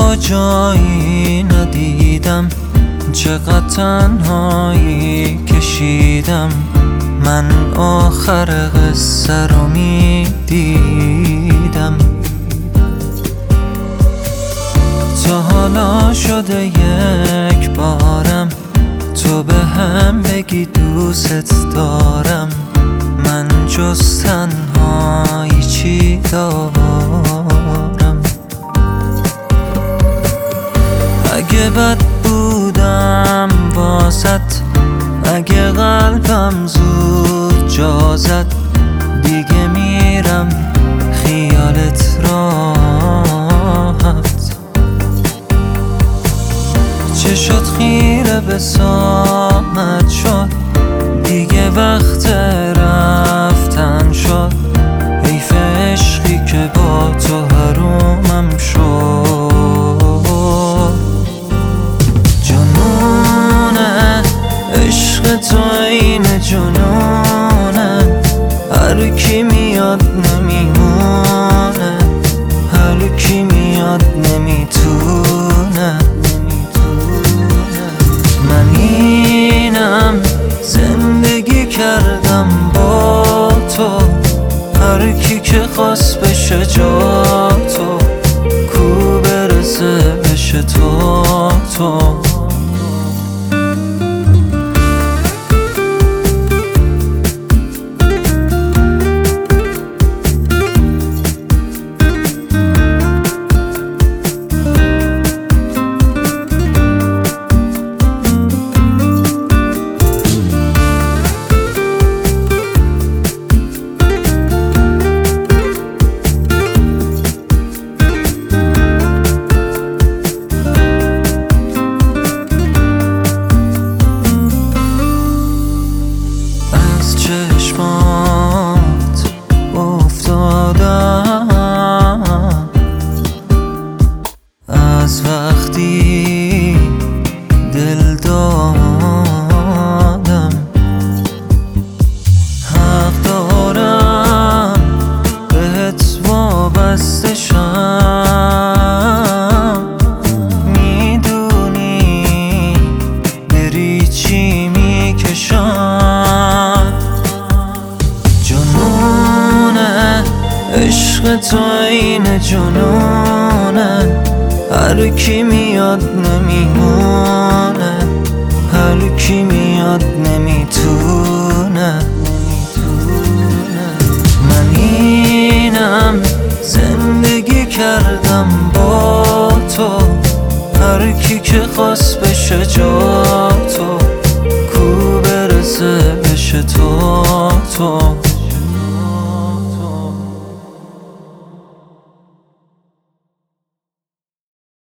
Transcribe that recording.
تو جایی ندیدم، چقدر تنهایی کشیدم. من آخر قصه رو میدیدم. تا حالا شده یک بارم تو به هم بگی دوست دارم. من جز تنهایی چی دارم؟ اگه بد بودم واسط، اگه قلبم زود جا زد، دیگه میرم خیالت راحت. چشات خیره به ساعت شد، دیگه وقت رفتن شد. حیف عشقی که با تو حرومم شد. جنونه عشق تو این جنونه، هر کی میاد نمیمونه، هر کی میاد نمیتونه. من اینم زندگی کردم با تو، هر کی که خواست بشه جا تو، کو برسه بشه تو. چشمات افتادم از وقتی دل دادم. حق دارم بهت وابسته شم، میدونی بری چی میکشم. جنونه عشق تو این جنونه، هر کی میاد نمیمونه، هر کی میاد نمیتونه. من اینم زندگی کردم با تو، هر کی که خواست بشه جا تو، کو برسه بشه تو.